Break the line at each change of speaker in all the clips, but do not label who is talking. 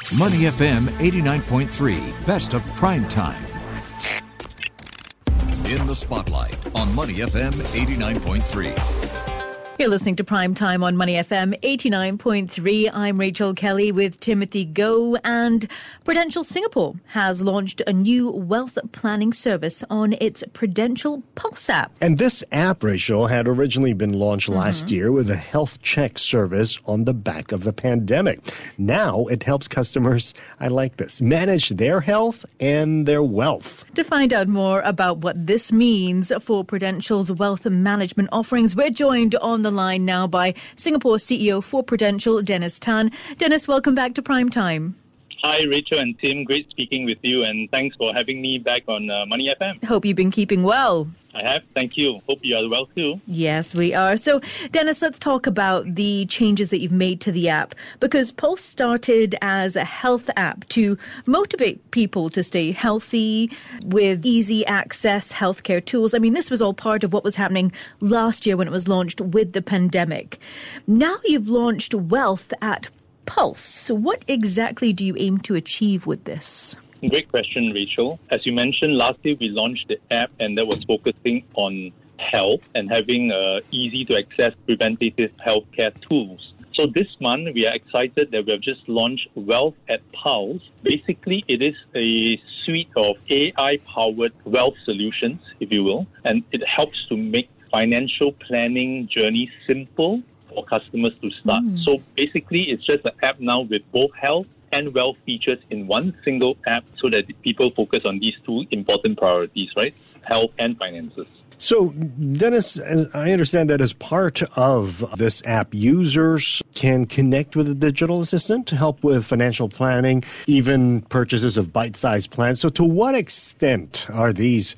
Money FM 89.3, best of prime time. In the spotlight on Money FM 89.3.
You're listening to Prime Time on Money FM 89.3. I'm Rachel Kelly with Timothy Goh, and Prudential Singapore has launched a new wealth planning service on its Prudential Pulse app.
And this app, Rachel, had originally been launched last year with a health check service on the back of the pandemic. Now it helps customers, I like this, manage their health and their wealth.
To find out more about what this means for Prudential's wealth management offerings, we're joined on the line now by Singapore CEO for Prudential, Dennis Tan. Dennis, welcome back to Prime Time.
Hi, Rachel and Tim. Great speaking with you, and thanks for having me back on Money FM.
Hope you've been keeping well.
I have. Thank you. Hope you are well too.
Yes, we are. So, Dennis, let's talk about the changes that you've made to the app, because Pulse started as a health app to motivate people to stay healthy with easy access healthcare tools. I mean, this was all part of what was happening last year when it was launched with the pandemic. Now you've launched Wealth at Pulse. So what exactly do you aim to achieve with this?
Great question, Rachel. As you mentioned, last year we launched the app, and that was focusing on health and having easy to access preventative healthcare tools. So this month we are excited that we have just launched Wealth at Pulse. Basically, it is a suite of AI-powered wealth solutions, if you will, and it helps to make financial planning journey simple for customers to start. So basically, it's just an app now with both health and wealth features in one single app so that people focus on these two important priorities, right? Health and finances.
So, Dennis, as I understand that as part of this app, users can connect with a digital assistant to help with financial planning, even purchases of bite-sized plans. So to what extent are these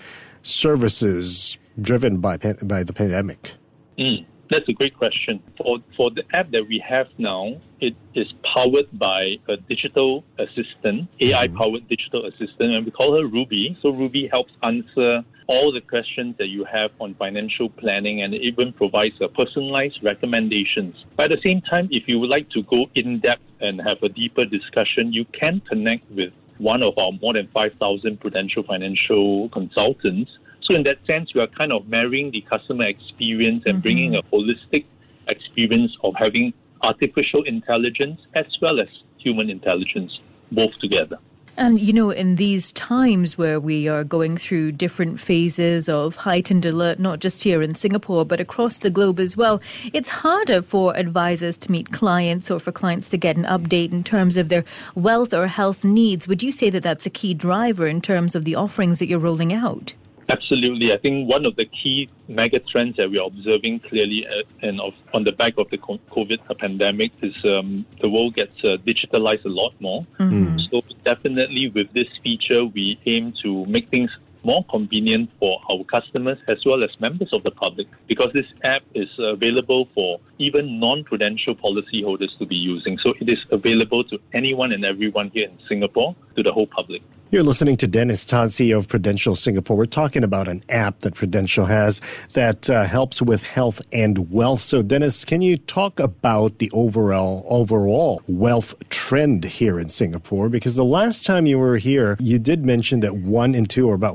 services driven by the pandemic?
That's a great question. For the app that we have now, it is powered by a digital assistant, AI-powered digital assistant, and we call her Ruby. So Ruby helps answer all the questions that you have on financial planning, and it even provides personalized recommendations. But at the same time, if you would like to go in-depth and have a deeper discussion, you can connect with one of our more than 5,000 Prudential financial consultants. So in that sense, we are kind of marrying the customer experience and bringing a holistic experience of having artificial intelligence as well as human intelligence, both together.
And, you know, in these times where we are going through different phases of heightened alert, not just here in Singapore, but across the globe as well, it's harder for advisors to meet clients or for clients to get an update in terms of their wealth or health needs. Would you say that that's a key driver in terms of the offerings that you're rolling out?
Absolutely. I think one of the key mega trends that we are observing clearly on the back of the COVID pandemic is the world gets digitalized a lot more. So definitely with this feature, we aim to make things more convenient for our customers as well as members of the public, because this app is available for even non-Prudential policyholders to be using. So it is available to anyone and everyone here in Singapore, to the whole public.
You're listening to Dennis Tan, CEO of Prudential Singapore. We're talking about an app that Prudential has that helps with health and wealth. So, Dennis, can you talk about the overall wealth trend here in Singapore? Because the last time you were here, you did mention that 1 in 2, or about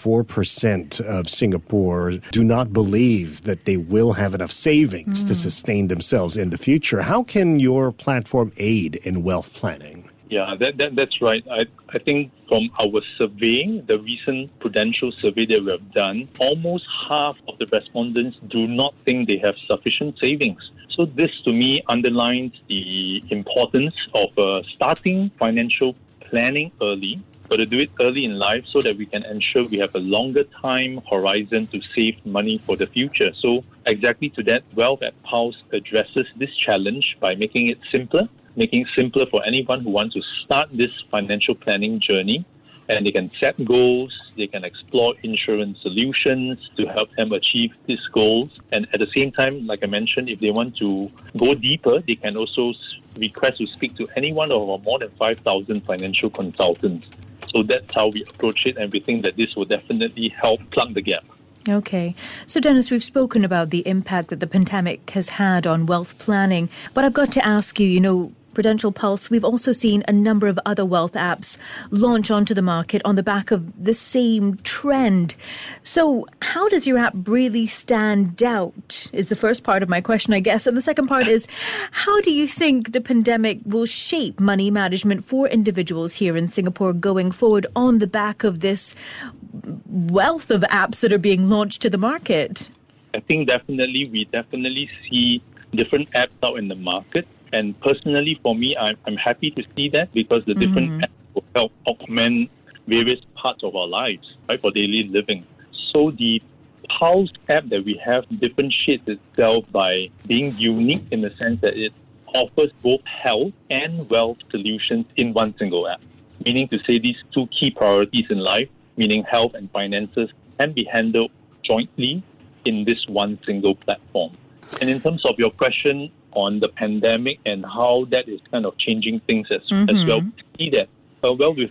44% of Singapore, do not believe that they will have enough savings to sustain themselves in the future. How can your platform aid in wealth planning?
Yeah, that's right. I think from our surveying, the recent Prudential survey that we have done, almost half of the respondents do not think they have sufficient savings. So this, to me, underlines the importance of starting financial planning early, but to do it early in life so that we can ensure we have a longer time horizon to save money for the future. So exactly to that, Wealth at Pulse addresses this challenge by making it simpler for anyone who wants to start this financial planning journey. And they can set goals, they can explore insurance solutions to help them achieve these goals. And at the same time, like I mentioned, if they want to go deeper, they can also request to speak to any one of our more than 5,000 financial consultants. So that's how we approach it, and we think that this will definitely help plug the gap.
Okay. So, Dennis, we've spoken about the impact that the pandemic has had on wealth planning, but I've got to ask you, Prudential Pulse, we've also seen a number of other wealth apps launch onto the market on the back of the same trend. So how does your app really stand out is the first part of my question, I guess. And the second part is, how do you think the pandemic will shape money management for individuals here in Singapore going forward on the back of this wealth of apps that are being launched to the market?
I think we definitely see different apps out in the market. And personally, for me, I'm happy to see that because the different apps will help augment various parts of our lives, right, for daily living. So the Pulse app that we have differentiates itself by being unique in the sense that it offers both health and wealth solutions in one single app. Meaning to say these two key priorities in life, meaning health and finances, can be handled jointly in this one single platform. And in terms of your question on the pandemic and how that is kind of changing things as well, we see that, with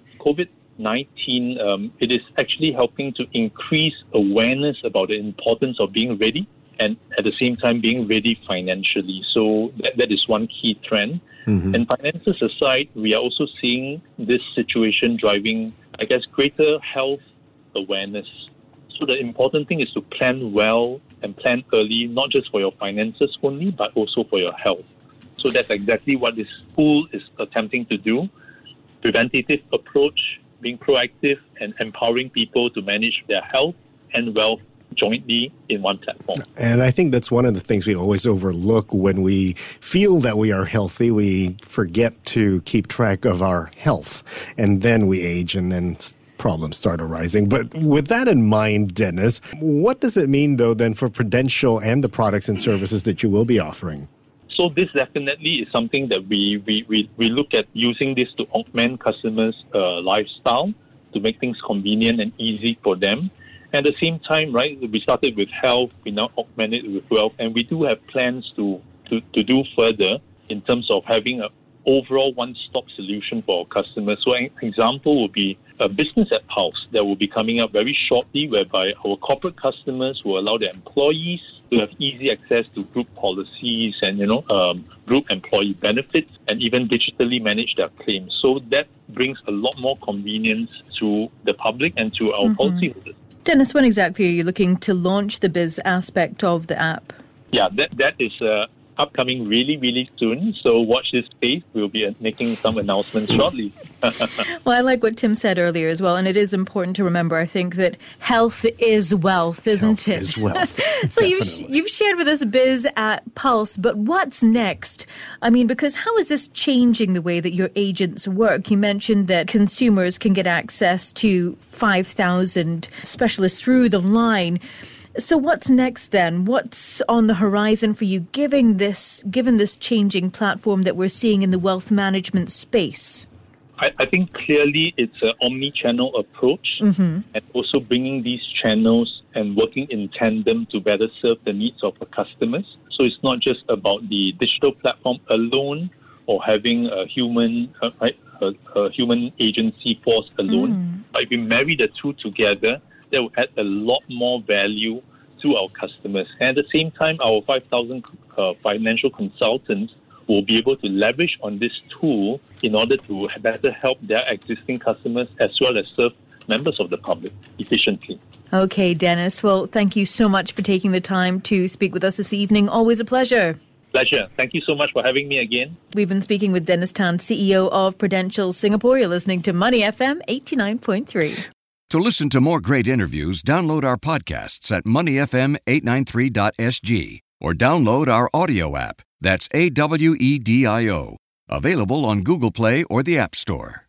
COVID-19, it is actually helping to increase awareness about the importance of being ready and at the same time being ready financially. So that is one key trend. And finances aside, we are also seeing this situation driving, I guess, greater health awareness. So the important thing is to plan well and plan early, not just for your finances only, but also for your health. So that's exactly what this tool is attempting to do. Preventative approach, being proactive and empowering people to manage their health and wealth jointly in one platform.
And I think that's one of the things we always overlook when we feel that we are healthy. We forget to keep track of our health, and then we age and then problems start arising. But with that in mind, Dennis, what does it mean, though, then for Prudential and the products and services that you will be offering?
So this definitely is something that we look at using this to augment customers' lifestyle, to make things convenient and easy for them. At the same time, right, we started with health, we now augment it with wealth, and we do have plans to do further in terms of having an overall one-stop solution for our customers. So an example would be a business at Pulse that will be coming up very shortly, whereby our corporate customers will allow their employees to have easy access to group policies and, group employee benefits, and even digitally manage their claims. So that brings a lot more convenience to the public and to our policyholders.
Dennis, when exactly are you looking to launch the biz aspect of the app?
Yeah, that is upcoming really, really soon. So watch this space. We'll be making some announcements shortly.
Well, I like what Tim said earlier as well. And it is important to remember, I think, that health is wealth, isn't it?
Health is wealth.
So you've shared with us biz at Pulse, but what's next? I mean, because how is this changing the way that your agents work? You mentioned that consumers can get access to 5,000 specialists through the line. So what's next then? What's on the horizon for you, given this changing platform that we're seeing in the wealth management space?
I think clearly it's an omni-channel approach, and also bringing these channels and working in tandem to better serve the needs of our customers. So it's not just about the digital platform alone or having a human agency force alone. But if we marry the two together, that will add a lot more value to our customers. And at the same time, our 5,000 financial consultants will be able to leverage on this tool in order to better help their existing customers as well as serve members of the public efficiently.
Okay, Dennis. Well, thank you so much for taking the time to speak with us this evening. Always a pleasure.
Pleasure. Thank you so much for having me again.
We've been speaking with Dennis Tan, CEO of Prudential Singapore. You're listening to Money FM 89.3.
To listen to more great interviews, download our podcasts at moneyfm893.sg or download our audio app. That's AWEDIO. Available on Google Play or the App Store.